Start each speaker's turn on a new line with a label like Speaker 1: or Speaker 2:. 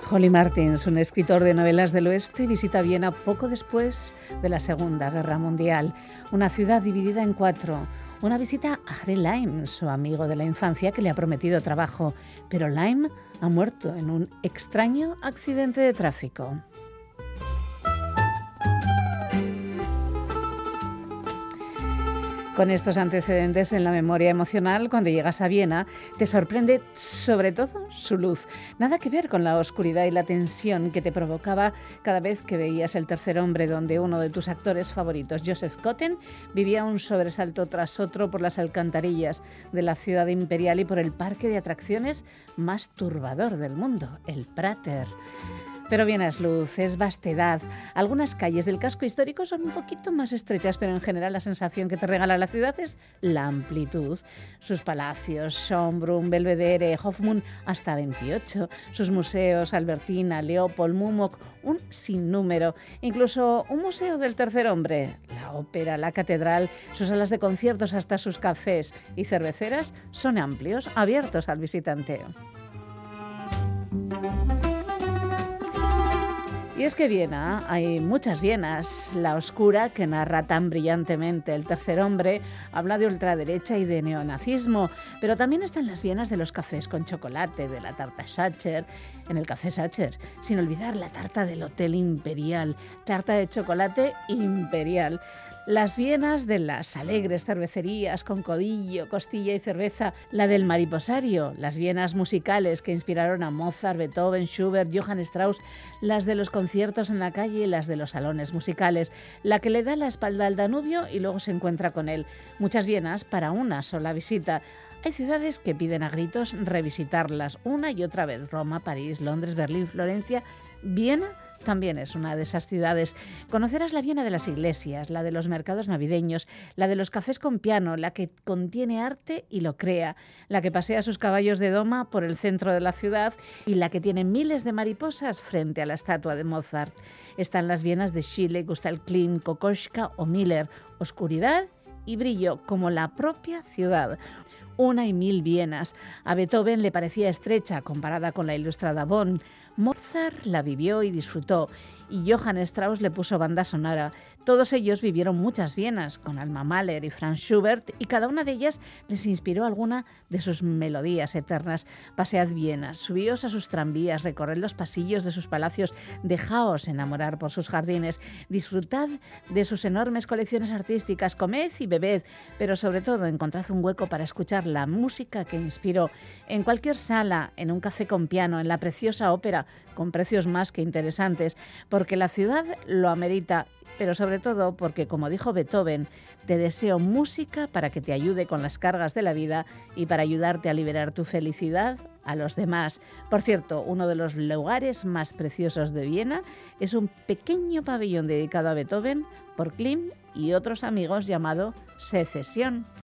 Speaker 1: Holly Martins, un escritor de novelas del oeste, visita Viena poco después de la Segunda Guerra Mundial, una ciudad dividida en cuatro. Una visita a Harry Lime, su amigo de la infancia que le ha prometido trabajo, pero Lime ha muerto en un extraño accidente de tráfico. Con estos antecedentes en la memoria emocional, cuando llegas a Viena, te sorprende sobre todo su luz. Nada que ver con la oscuridad y la tensión que te provocaba cada vez que veías El tercer hombre, donde uno de tus actores favoritos, Joseph Cotten, vivía un sobresalto tras otro por las alcantarillas de la ciudad imperial y por el parque de atracciones más turbador del mundo, el Prater. Pero Viena es luz, es vastedad. Algunas calles del casco histórico son un poquito más estrechas, pero en general la sensación que te regala la ciudad es la amplitud. Sus palacios, Schönbrunn, Belvedere, Hofmünd, hasta 28. Sus museos, Albertina, Leopold, Mumok, un sinnúmero. Incluso un museo del tercer hombre, la ópera, la catedral, sus salas de conciertos, hasta sus cafés y cerveceras son amplios, abiertos al visitante. Y es que Viena, hay muchas Vienas. La oscura, que narra tan brillantemente El tercer hombre, habla de ultraderecha y de neonazismo, pero también están las Vienas de los cafés con chocolate, de la tarta Sacher, en el café Sacher, sin olvidar la tarta del Hotel Imperial, tarta de chocolate imperial. Las Vienas de las alegres cervecerías con codillo, costilla y cerveza, la del mariposario, las Vienas musicales que inspiraron a Mozart, Beethoven, Schubert, Johann Strauss, las de los conciertos en la calle y las de los salones musicales, la que le da la espalda al Danubio y luego se encuentra con él. Muchas Vienas para una sola visita. Hay ciudades que piden a gritos revisitarlas una y otra vez. Roma, París, Londres, Berlín, Florencia. Viena también es una de esas ciudades. Conocerás la Viena de las iglesias, la de los mercados navideños, la de los cafés con piano, la que contiene arte y lo crea, la que pasea sus caballos de doma por el centro de la ciudad y la que tiene miles de mariposas frente a la estatua de Mozart. Están las Vienas de Schiele, Gustav Klimt, Kokoschka o Miller. Oscuridad y brillo, como la propia ciudad. Una y mil Vienas. A Beethoven le parecía estrecha comparada con la ilustrada Bonn. Mozart la vivió y disfrutó, y Johann Strauss le puso banda sonora. Todos ellos vivieron muchas Vienas, con Alma Mahler y Franz Schubert, y cada una de ellas les inspiró alguna de sus melodías eternas. Pasead Viena, subíos a sus tranvías, recorred los pasillos de sus palacios, dejaos enamorar por sus jardines, disfrutad de sus enormes colecciones artísticas, comed y bebed, pero sobre todo encontrad un hueco para escuchar la música que inspiró. En cualquier sala, en un café con piano, en la preciosa ópera, con precios más que interesantes, porque la ciudad lo amerita, pero sobre todo porque, como dijo Beethoven, te deseo música para que te ayude con las cargas de la vida y para ayudarte a liberar tu felicidad a los demás. Por cierto, uno de los lugares más preciosos de Viena es un pequeño pabellón dedicado a Beethoven por Klimt y otros amigos llamado Secesión.